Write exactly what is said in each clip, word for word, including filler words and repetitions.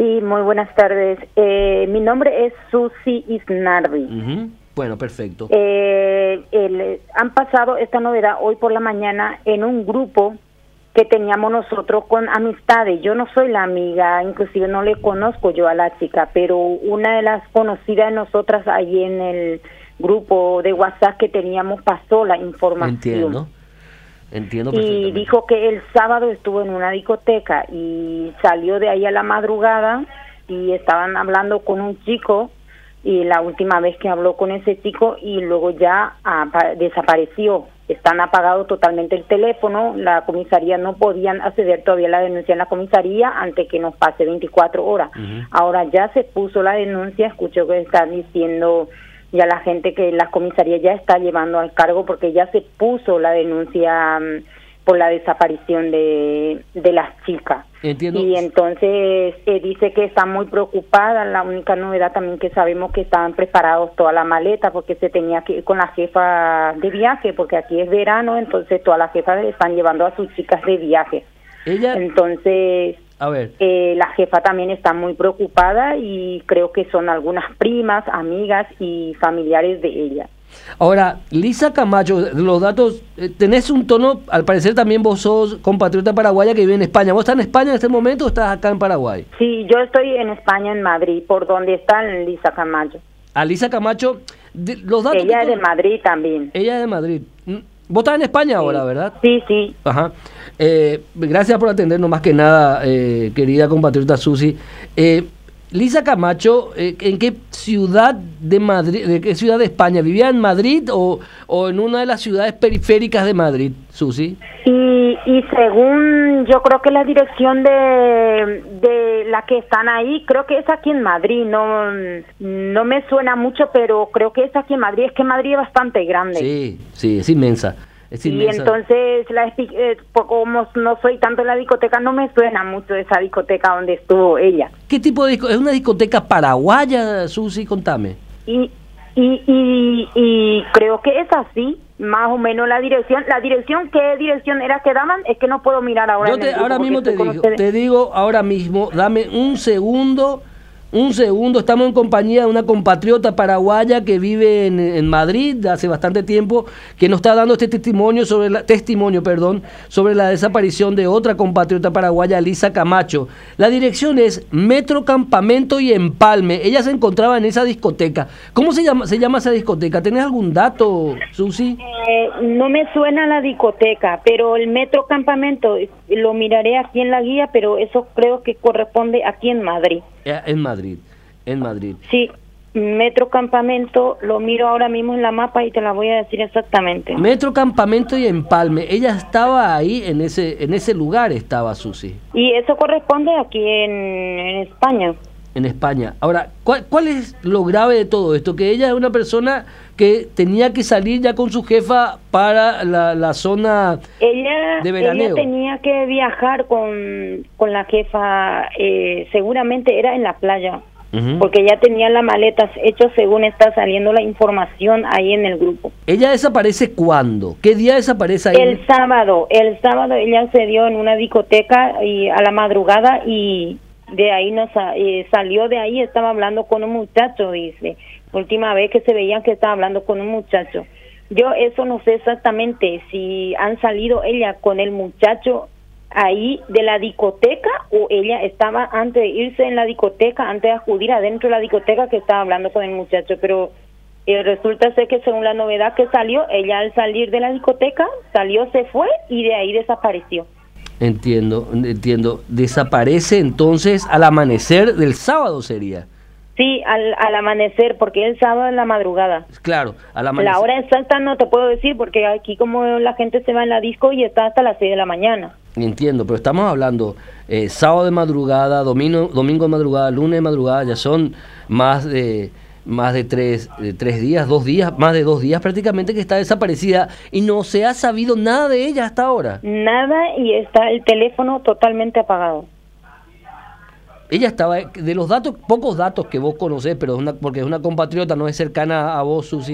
Sí, muy buenas tardes. Eh, mi nombre es Susi Isnardi. Uh-huh. Bueno, perfecto. Eh, el, han pasado esta novedad hoy por la mañana en un grupo que teníamos nosotros con amistades. Yo no soy la amiga, inclusive no le conozco yo a la chica, pero una de las conocidas de nosotras ahí en el grupo de WhatsApp que teníamos pasó la información. Entiendo. Entiendo y perfectamente. dijo que el sábado estuvo en una discoteca y salió de ahí a la madrugada y estaban hablando con un chico, y la última vez que habló con ese chico y luego ya apa- desapareció. Están apagados totalmente el teléfono, la comisaría no podían acceder todavía a la denuncia en la comisaría antes que nos pase veinticuatro horas. Uh-huh. Ahora ya se puso la denuncia, escucho que están diciendo ya la gente que la comisaría ya está llevando al cargo porque ya se puso la denuncia um, por la desaparición de, de las chicas. Entiendo. Y entonces eh, dice que está muy preocupada. La única novedad también que sabemos que estaban preparados toda la maleta porque se tenía que ir con la jefa de viaje, porque aquí es verano, entonces todas las jefas están llevando a sus chicas de viaje. Ella... Entonces... A ver. Eh, la jefa también está muy preocupada y creo que son algunas primas, amigas y familiares de ella. Ahora, Lisa Camacho, los datos, eh, tenés un tono, al parecer también vos sos compatriota paraguaya que vive en España. ¿Vos estás en España en este momento o estás acá en Paraguay? Sí, yo estoy en España, en Madrid, por donde está Lisa Camacho. A Lisa Camacho, de, los datos... Ella es de Madrid también. Ella es de Madrid. Vos estás en España sí. ahora, ¿verdad? Sí, sí. Ajá. Eh, gracias por atendernos más que nada, eh, querida compatriota Susi. Eh, Lisa Camacho, eh, ¿en qué ciudad de Madrid, de qué ciudad de España? ¿Vivía en Madrid o, o en una de las ciudades periféricas de Madrid, Susi? Y, y según yo creo que la dirección de, de la que están ahí, creo que es aquí en Madrid, no, no me suena mucho, pero creo que es aquí en Madrid, es que Madrid es bastante grande. Sí, sí, es inmensa. Es y entonces, la, eh, como no soy tanto en la discoteca, no me suena mucho esa discoteca donde estuvo ella. ¿Qué tipo de discoteca? ¿Es una discoteca paraguaya, Susi? Contame. Y, y, y, y creo que es así, más o menos la dirección. La dirección, ¿qué dirección era que daban? Es que no puedo mirar ahora. Yo en te, el grupo ahora mismo te digo, ustedes. te digo ahora mismo, dame un segundo. Un segundo, estamos en compañía de una compatriota paraguaya que vive en, en Madrid hace bastante tiempo, que nos está dando este testimonio sobre la, testimonio, perdón, sobre la desaparición de otra compatriota paraguaya, Lisa Camacho. La dirección es Metro Campamento y Empalme. Ella se encontraba en esa discoteca. ¿Cómo se llama, se llama esa discoteca? ¿Tenés algún dato, Susi? Eh, no me suena la discoteca, pero el Metro Campamento lo miraré aquí en la guía, pero eso creo que corresponde aquí en Madrid. En Madrid, en Madrid. Sí, Metro Campamento, lo miro ahora mismo en la mapa y te la voy a decir exactamente. Metro Campamento y Empalme. Ella estaba ahí, en ese en ese lugar estaba Susi. Y eso corresponde aquí en, en España. En España. Ahora, ¿cuál, ¿cuál es lo grave de todo esto? Que ella es una persona que tenía que salir ya con su jefa para la, la zona ella, de veraneo. Ella tenía que viajar con, con la jefa, eh, seguramente era en la playa. Uh-huh. Porque ya tenía las maletas hechas según está saliendo la información ahí en el grupo. ¿Ella desaparece cuándo? ¿Qué día desaparece ahí? El sábado, el sábado ella se dio en una discoteca y a la madrugada y de ahí nos eh, salió de ahí, estaba hablando con un muchacho, dice. Última vez que se veían que estaba hablando con un muchacho. Yo eso no sé exactamente si han salido ella con el muchacho ahí de la discoteca o ella estaba antes de irse en la discoteca, antes de acudir adentro de la discoteca que estaba hablando con el muchacho, pero eh, resulta ser que según la novedad que salió, ella al salir de la discoteca, salió, se fue y de ahí desapareció. Entiendo, entiendo. Desaparece entonces al amanecer del sábado sería. Sí, al, al amanecer, porque el sábado en la madrugada. Claro, al amanecer. La hora exacta no te puedo decir, porque aquí como la gente se va en la disco y está hasta las seis de la mañana. Entiendo, pero estamos hablando eh, sábado de madrugada, domingo, domingo de madrugada, lunes de madrugada, ya son más de más de tres, de tres días, dos días, más de dos días prácticamente que está desaparecida y no se ha sabido nada de ella hasta ahora. Nada, y está el teléfono totalmente apagado. Ella estaba, de los datos, pocos datos que vos conocés, pero es una, porque es una compatriota, no es cercana a vos, Susi,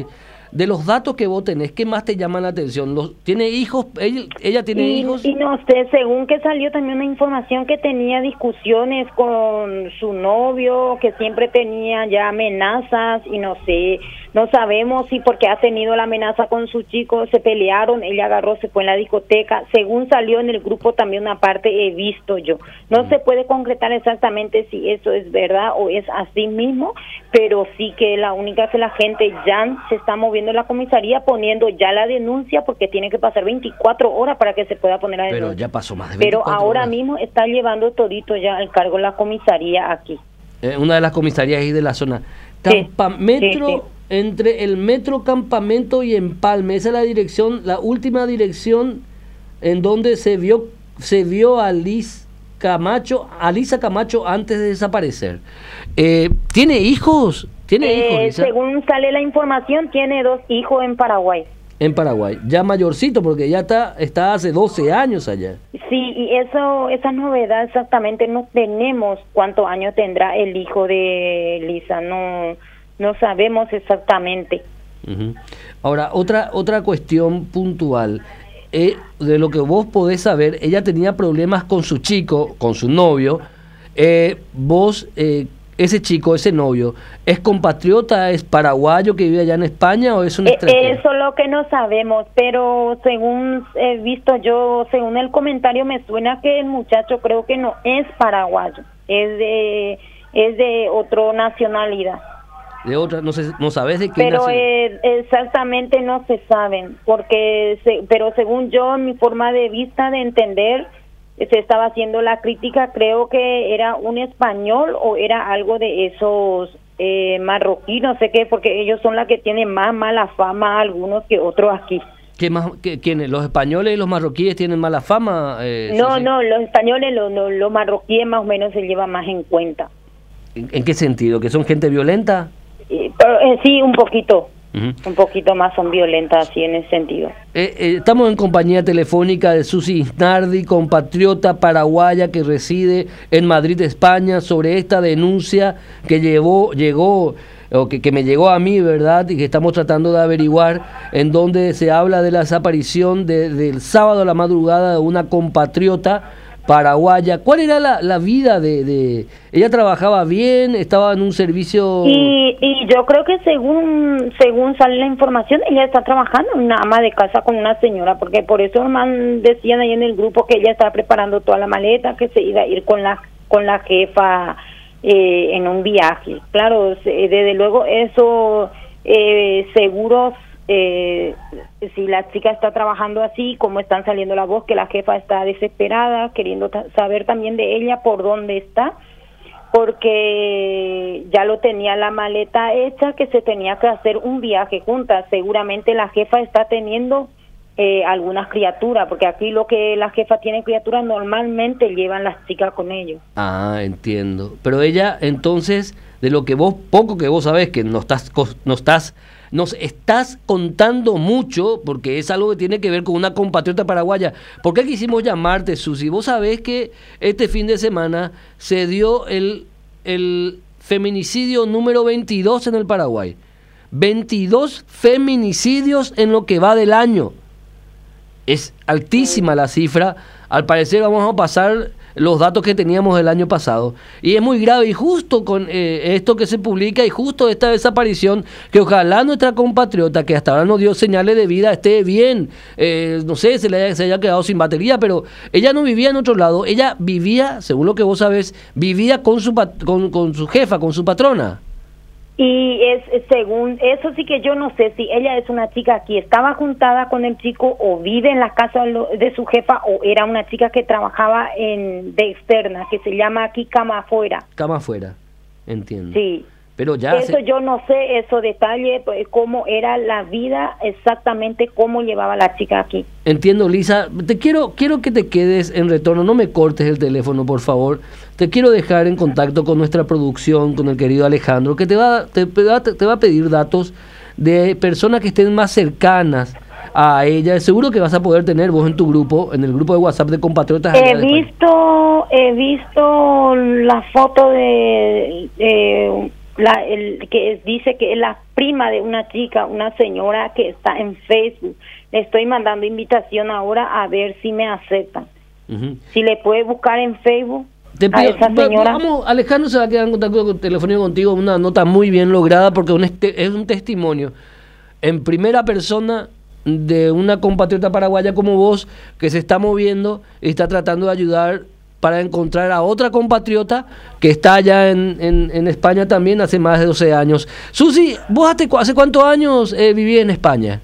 de los datos que vos tenés, ¿qué más te llama la atención? Los, ¿Tiene hijos? ¿Ella, ella tiene y, hijos? Y no sé, según que salió también una información que tenía discusiones con su novio, que siempre tenía ya amenazas y no sé, no sabemos si porque ha tenido la amenaza con su chico se pelearon, ella agarró, se fue en la discoteca. Según salió en el grupo también una parte he visto yo. No mm. se puede concretar exactamente si eso es verdad o es así mismo, pero sí que la única que la gente ya se está moviendo en la comisaría poniendo ya la denuncia porque tiene que pasar veinticuatro horas para que se pueda poner la denuncia. Pero ya pasó más de veinticuatro Pero ahora horas. mismo está llevando todito ya el cargo de la comisaría aquí. Eh, una de las comisarías ahí de la zona. Campametro, sí, sí, sí. Entre el metro Campamento y Empalme, esa es la dirección, la última dirección en donde se vio se vio a Liz Camacho, a Lisa Camacho antes de desaparecer. Eh, ¿Tiene hijos? ¿Tiene eh, hijos, Lisa? Según sale la información, tiene dos hijos en Paraguay. En Paraguay, ya mayorcito, porque ya está está hace doce años allá. Sí, y eso esa novedad exactamente no tenemos cuántos años tendrá el hijo de Lisa, no no sabemos exactamente. Uh-huh. Ahora, otra otra cuestión puntual, eh, de lo que vos podés saber, ella tenía problemas con su chico, con su novio, eh, vos... Eh, ese chico, ese novio, ¿es compatriota, es paraguayo que vive allá en España o es un extranjero? Eso es lo que no sabemos, pero según he visto yo, según el comentario me suena que el muchacho creo que no es paraguayo, es de es de otra nacionalidad. De otra, no sé, no sabes de qué pero eh, exactamente no se saben, porque se, pero según yo, mi forma de vista de entender, se estaba haciendo la crítica, creo que era un español o era algo de esos eh, marroquí, no sé qué, porque ellos son las que tienen más mala fama algunos que otros aquí. ¿Qué más? Qué, ¿Quiénes? ¿Los españoles y los marroquíes tienen mala fama? Eh, no, sí, no, los españoles, los, los, los marroquíes más o menos se llevan más en cuenta. ¿En, en qué sentido? ¿Que son gente violenta? Eh, pero, eh, sí, un poquito. Uh-huh. Un poquito más son violentas así en ese sentido. Eh, eh, estamos en compañía telefónica de Susi Isnardi, compatriota paraguaya que reside en Madrid, España, sobre esta denuncia que llevó, llegó, o que, que me llegó a mí, ¿verdad? Y que estamos tratando de averiguar, en donde se habla de la desaparición de, del sábado a la madrugada de una compatriota paraguaya. ¿Cuál era la, la vida de, de...? ¿Ella trabajaba bien? ¿Estaba en un servicio...? Y, y yo creo que según según sale la información, ella está trabajando en una ama de casa con una señora, porque por eso man, decían ahí en el grupo que ella estaba preparando toda la maleta, que se iba a ir con la, con la jefa eh, en un viaje. Claro, se, desde luego eso eh, seguros... Eh, si la chica está trabajando así, como están saliendo la voz, que la jefa está desesperada, queriendo ta- saber también de ella por dónde está, porque ya lo tenía la maleta hecha, que se tenía que hacer un viaje juntas. Seguramente la jefa está teniendo eh, algunas criaturas, porque aquí lo que la jefa tiene criaturas normalmente llevan las chicas con ellos. Ah, entiendo. Pero ella, entonces, de lo que vos, poco que vos sabés, que no estás, no estás nos estás contando mucho, porque es algo que tiene que ver con una compatriota paraguaya. ¿Por qué quisimos llamarte, Susi? Vos sabés que este fin de semana se dio el, el feminicidio número veintidós en el Paraguay. veintidós feminicidios en lo que va del año. Es altísima la cifra. Al parecer vamos a pasar los datos que teníamos el año pasado, y es muy grave, y justo con eh, esto que se publica y justo esta desaparición, que ojalá nuestra compatriota, que hasta ahora no dio señales de vida, esté bien, eh, no sé, se le haya, se haya quedado sin batería, pero ella no vivía en otro lado, ella vivía, según lo que vos sabés, vivía con su, pat- con, con su jefa, con su patrona. Y es según eso, sí que yo no sé si ella es una chica que estaba juntada con el chico o vive en la casa de su jefa, o era una chica que trabajaba en de externa, que se llama aquí cama afuera. Cama afuera, entiendo. Sí. Pero ya eso se... yo no sé, esos detalles, pues, cómo era la vida, exactamente cómo llevaba la chica aquí. Entiendo, Lisa. Te quiero quiero que te quedes en retorno, no me cortes el teléfono, por favor. Te quiero dejar en contacto con nuestra producción, con el querido Alejandro, que te va, te, te va, te va a pedir datos de personas que estén más cercanas a ella. Seguro que vas a poder tener vos en tu grupo, en el grupo de WhatsApp de compatriotas. He visto, he visto la foto de, de la, el, que es, dice que es la prima de una chica, una señora que está en Facebook. Le estoy mandando invitación ahora a ver si me aceptan. Uh-huh. Si le puede buscar en Facebook. Te pido, a esa señora. Vamos, Alejandro se va a quedar en contacto telefónico contigo, una nota muy bien lograda porque un este, es un testimonio en primera persona de una compatriota paraguaya como vos que se está moviendo y está tratando de ayudar para encontrar a otra compatriota que está allá en, en, en España también hace más de doce años. Susi, ¿vos hace, hace cuántos años eh, vivís en España?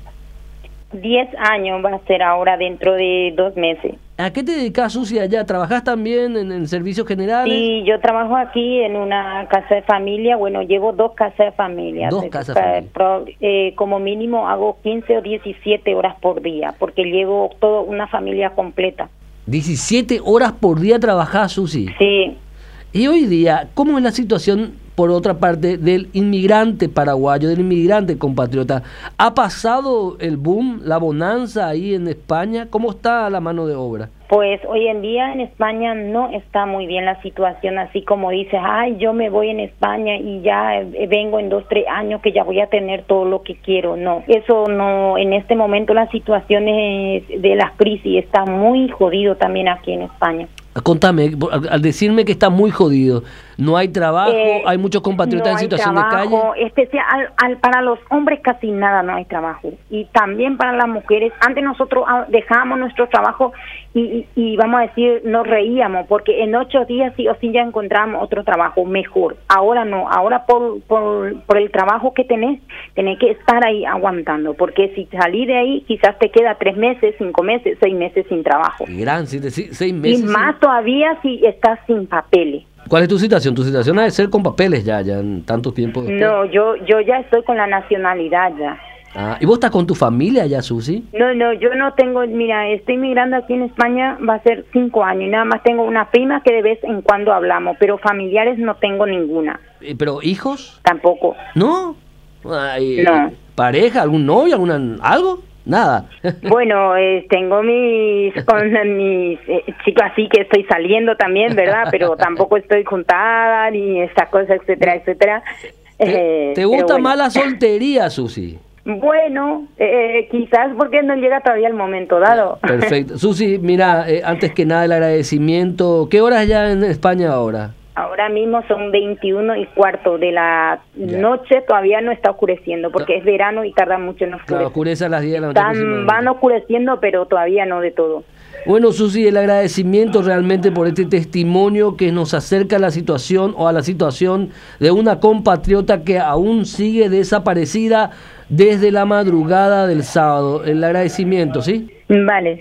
diez años va a ser ahora dentro de dos meses. ¿A qué te dedicas, Susi, allá? ¿Trabajás también en, en servicios generales? Sí, yo trabajo aquí en una casa de familia. Bueno, llevo dos casas de familia. Dos casas de familia. Pro, eh, como mínimo hago quince o diecisiete horas por día, porque llevo toda una familia completa. diecisiete horas por día trabajás, Susi. Sí. Y hoy día, ¿cómo es la situación, por otra parte, del inmigrante paraguayo, del inmigrante compatriota? ¿Ha pasado el boom, la bonanza ahí en España? ¿Cómo está la mano de obra? Pues hoy en día en España no está muy bien la situación, así como dices, ay, yo me voy en España y ya vengo en dos, tres años que ya voy a tener todo lo que quiero. No, eso no, en este momento la situación es de la crisis está muy jodido también aquí en España. Contame, al decirme que está muy jodido, no hay trabajo, eh, hay muchos compatriotas no en situación trabajo, de calle. Especial, al, al, para los hombres casi nada no hay trabajo, y también para las mujeres. Antes nosotros dejábamos nuestro trabajo y, y, y vamos a decir, nos reíamos, porque en ocho días sí o sí ya encontramos otro trabajo mejor. Ahora no, ahora por, por, por el trabajo que tenés, tenés que estar ahí aguantando, porque si salís de ahí, quizás te queda tres meses, cinco meses, seis meses sin trabajo. Gran, sí, sí, seis meses. Y más sin... todavía si estás sin papeles. ¿Cuál es tu situación? Tu situación ha de ser con papeles ya, ya en tanto tiempo después. No, yo yo ya estoy con la nacionalidad ya. Ah, ¿y vos estás con tu familia ya, Susi? No, no, yo no tengo, mira, estoy migrando aquí en España, va a ser cinco años, y nada más tengo una prima que de vez en cuando hablamos, pero familiares no tengo ninguna. ¿Pero hijos? Tampoco. ¿No? Ay, no. ¿Pareja? ¿Algún novio? alguna algo? Nada. Bueno, eh, tengo mis con mis eh, chicos así que estoy saliendo también, ¿verdad? Pero tampoco estoy juntada ni estas cosas, etcétera, etcétera. ¿Te, eh, ¿te gusta bueno. más la soltería, Susi? Bueno, eh, quizás porque no llega todavía el momento dado. Perfecto. Susi, mira, eh, antes que nada el agradecimiento. ¿Qué horas ya en España ahora? Ahora mismo son veintiuno y cuarto de la ya. noche, todavía no está oscureciendo porque no. es verano y tarda mucho en oscurecer. Claro, oscurece a las diez de la noche. Están, van oscureciendo, pero todavía no de todo. Bueno, Susi, el agradecimiento realmente por este testimonio que nos acerca a la situación o a la situación de una compatriota que aún sigue desaparecida desde la madrugada del sábado. El agradecimiento, ¿sí? Vale.